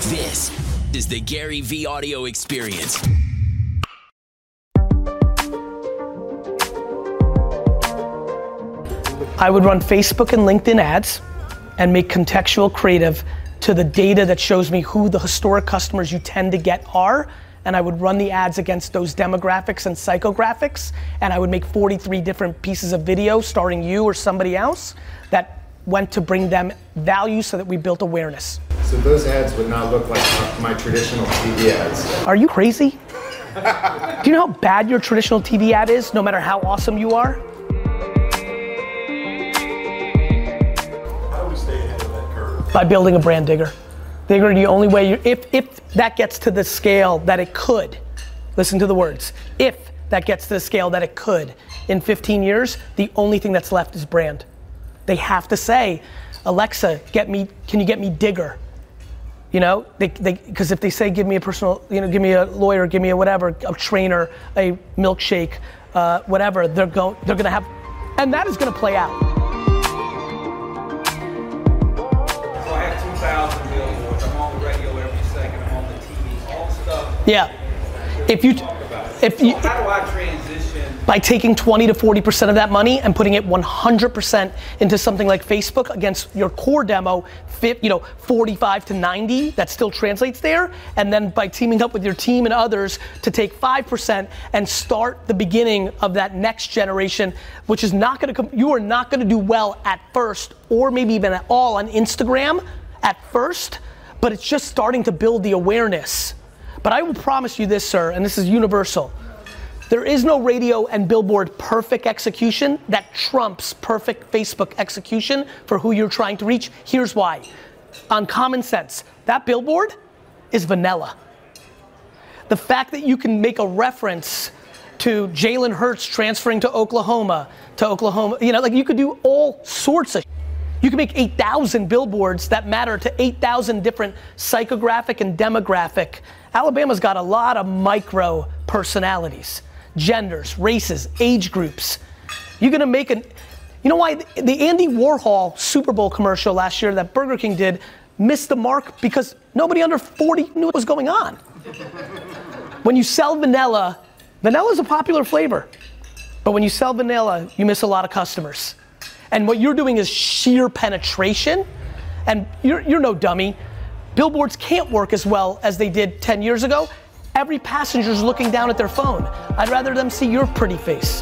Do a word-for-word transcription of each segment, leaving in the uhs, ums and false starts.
This is the Gary V Audio Experience. I would run Facebook and LinkedIn ads and make contextual creative to the data that shows me who the historic customers you tend to get are, and I would run the ads against those demographics and psychographics, and I would make forty-three different pieces of video starring you or somebody else that went to bring them value so that we built awareness. So those ads would not look like my traditional T V ads. Are you crazy? Do you know how bad your traditional T V ad is, no matter how awesome you are? How do we stay ahead of that curve? By building a brand digger. Digger, the only way, you, if, if that gets to the scale that it could, listen to the words, if that gets to the scale that it could, in fifteen years, the only thing that's left is brand. They have to say, Alexa, get me, can you get me digger? You know, they, they, because if they say, give me a personal, you know, give me a lawyer, give me a whatever, a trainer, a milkshake, uh, whatever, they're going, they're gonna have, and that is gonna play out. So I have two thousand billboards, I'm on the radio every second, I'm on the T V, all the stuff. Yeah, if you, if you, so how do I transition? By taking twenty to forty percent of that money and putting it one hundred percent into something like Facebook against your core demo, you know, forty-five to ninety, that still translates there. And then by teaming up with your team and others to take five percent and start the beginning of that next generation, which is not gonna come, you are not gonna do well at first, or maybe even at all on Instagram at first, but it's just starting to build the awareness. But I will promise you this, sir, and this is universal. There is no radio and billboard perfect execution that trumps perfect Facebook execution for who you're trying to reach. Here's why. On common sense, that billboard is vanilla. The fact that you can make a reference to Jalen Hurts transferring to Oklahoma, to Oklahoma, you know, like you could do all sorts of, you can make eight thousand billboards that matter to eight thousand different psychographic and demographic. Alabama's got a lot of micro personalities. Genders, races, age groups. You're gonna make an, you know why the Andy Warhol Super Bowl commercial last year that Burger King did missed the mark? Because nobody under forty knew what was going on. When you sell vanilla, vanilla is a popular flavor, but when you sell vanilla, you miss a lot of customers. And what you're doing is sheer penetration, and you're, you're no dummy. Billboards can't work as well as they did ten years ago. Every passenger's looking down at their phone. I'd rather them see your pretty face.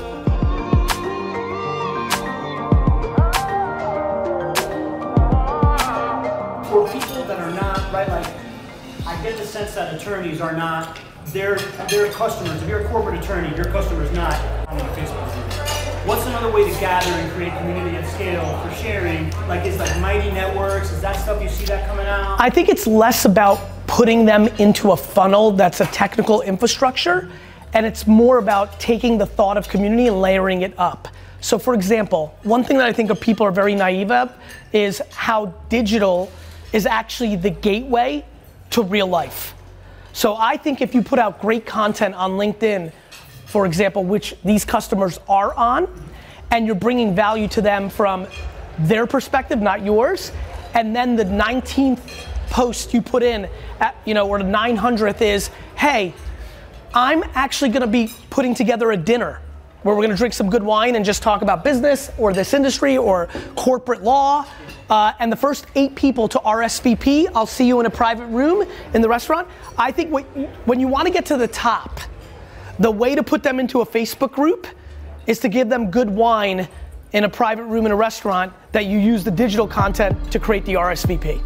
For people that are not, right, like, I get the sense that attorneys are not, their their customers. If you're a corporate attorney, your customer's not on the Facebook group. What's another way to gather and create community at scale for sharing? Like, is like Mighty Networks, is that stuff, you see that coming out? I think it's less about putting them into a funnel that's a technical infrastructure, and it's more about taking the thought of community and layering it up. So for example, one thing that I think people are very naive of is how digital is actually the gateway to real life. So I think if you put out great content on LinkedIn, for example, which these customers are on, and you're bringing value to them from their perspective, not yours, and then the nineteenth post you put in, at, you know, or the nine hundredth is, hey, I'm actually gonna be putting together a dinner where we're gonna drink some good wine and just talk about business or this industry or corporate law. Uh, and the first eight people to R S V P, I'll see you in a private room in the restaurant. I think what, when you wanna get to the top, the way to put them into a Facebook group is to give them good wine in a private room in a restaurant that you use the digital content to create the R S V P.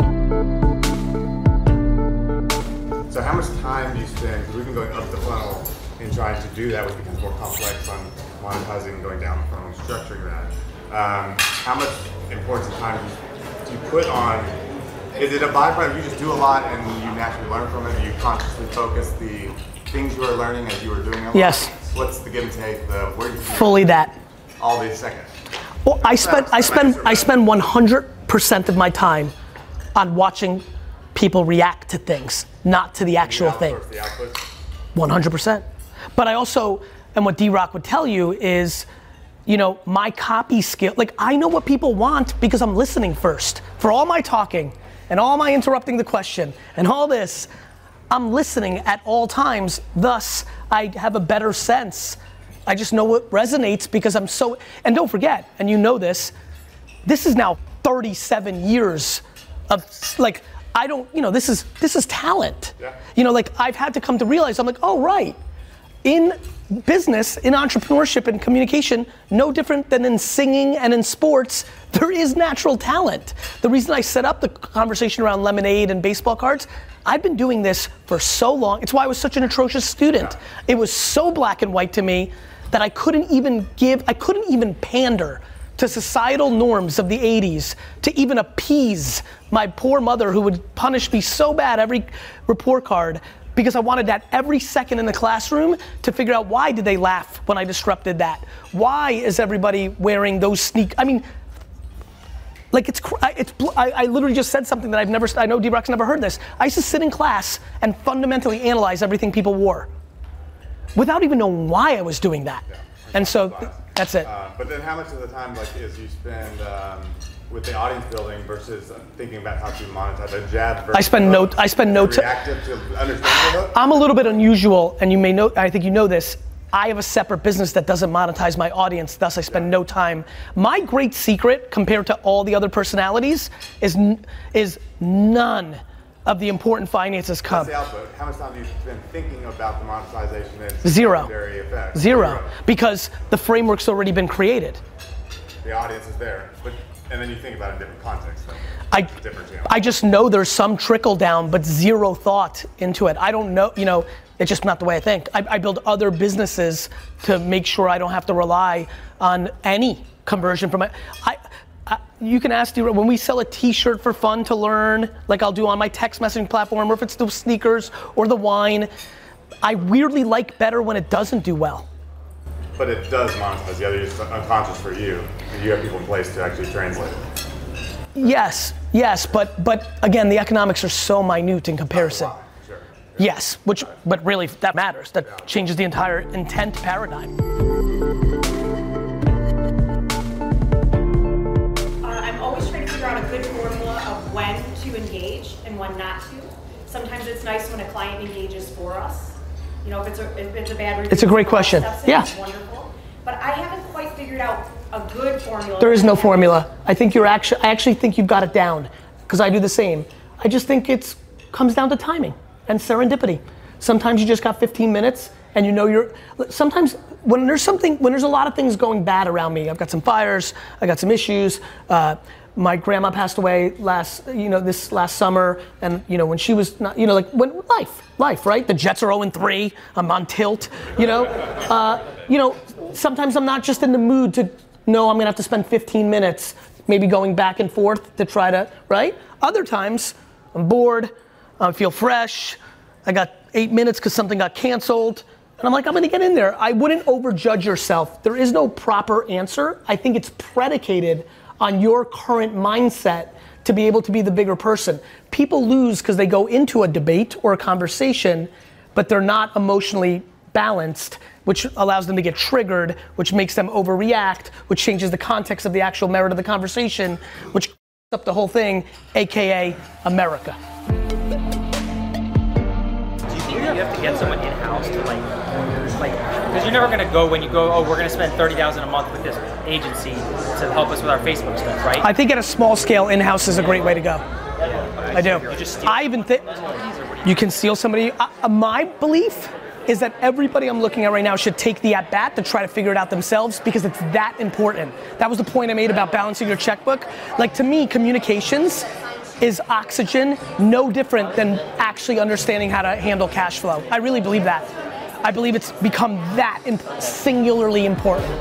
So how much time do you spend, because we've been going up the funnel and trying to do that, which becomes more complex on monetizing, going down the funnel, structuring that. Um, how much importance and time do you, do you put on, is it a byproduct, you just do a lot and you naturally learn from it, or you consciously focus the things you are learning as you are doing them? Yes. What's the give and take, the, where do you Fully that. all these seconds? Well, I spend, I spend, I spend one hundred percent of my time on watching people react to things, not to the actual thing. The output? one hundred percent. But I also, and what D-Rock would tell you is, you know, my copy skill, like I know what people want because I'm listening first. For all my talking, and all my interrupting the question and all this, I'm listening at all times, thus I have a better sense. I just know what resonates because I'm so, and don't forget, and you know this, this is now thirty-seven years of, like, I don't, you know, this is, this is talent. Yeah. You know, like, I've had to come to realize, I'm like, oh, right. In business, in entrepreneurship and communication, no different than in singing and in sports, there is natural talent. The reason I set up the conversation around lemonade and baseball cards, I've been doing this for so long. It's why I was such an atrocious student. Yeah. It was so black and white to me that I couldn't even give, I couldn't even pander to societal norms of the eighties to even appease my poor mother who would punish me so bad every report card because I wanted that every second in the classroom to figure out why did they laugh when I disrupted that? Why is everybody wearing those sneak, I mean, like it's, it's I, I literally just said something that I've never, I know D-Rock's never heard this. I used to sit in class and fundamentally analyze everything people wore without even knowing why I was doing that. Yeah. And so, that's it. Uh, but then how much of the time like is you spend um, with the audience building versus uh, thinking about how to monetize a jab versus I spend no, I spend no time. reactive to understand the hook? I'm a little bit unusual, and you may know, I think you know this, I have a separate business that doesn't monetize my audience, thus I spend no time. My great secret, compared to all the other personalities, is is none of the important finances come. That's the output. How much time do you spend thinking about the monetization and Zero. secondary effects? Zero. Zero. Because the framework's already been created. The audience is there, but and then you think about it in different contexts. Though. I, different channels. I just know there's some trickle down, but zero thought into it. I don't know, you know, it's just not the way I think. I, I build other businesses to make sure I don't have to rely on any conversion from it. I, I, you can ask, when we sell a t-shirt for fun to learn, like I'll do on my text messaging platform, or if it's the sneakers or the wine, I weirdly like better when it doesn't do well. But it does monetize. The other is unconscious for you, and you have people in place to actually translate it. Yes, yes, but but again, the economics are so minute in comparison. Wow. Sure. Yes, which, but really that matters. That changes the entire intent paradigm. Uh, I'm always trying to figure out a good formula of when to engage and when not to. Sometimes it's nice when a client engages for us. You know, if it's a, if it's a bad review. It's a great question. Yeah. It's wonderful. But I haven't quite figured out a good formula. There is no formula. I think you're actually, I actually think you've got it down, because I do the same. I just think it's comes down to timing and serendipity. Sometimes you just got fifteen minutes and you know you're, sometimes when there's something, when there's a lot of things going bad around me, I've got some fires, I got some issues, uh, my grandma passed away last, you know, this last summer, and you know, when she was not, you know, like when life, life, right? The Jets are oh and three, I'm on tilt, you know? Uh, you know, sometimes I'm not just in the mood to know I'm gonna have to spend fifteen minutes maybe going back and forth to try to, right? Other times, I'm bored, I feel fresh, I got eight minutes because something got canceled, and I'm like, I'm gonna get in there. I wouldn't overjudge yourself. There is no proper answer. I think it's predicated on your current mindset to be able to be the bigger person. People lose because they go into a debate or a conversation, but they're not emotionally balanced, which allows them to get triggered, which makes them overreact, which changes the context of the actual merit of the conversation, which up the whole thing, A K A America. Do you think you have to get someone in-house to like, like, because you're never gonna go when you go, oh, we're gonna spend thirty thousand a month with this agency to help us with our Facebook stuff, right? I think at a small scale, in-house is a great way to go. Yeah. I do. You just steal I even think you can steal somebody. Uh, my belief is that everybody I'm looking at right now should take the at-bat to try to figure it out themselves, because it's that important. That was the point I made about balancing your checkbook. Like, to me, communications is oxygen, no different than actually understanding how to handle cash flow. I really believe that. I believe it's become that imp- singularly important.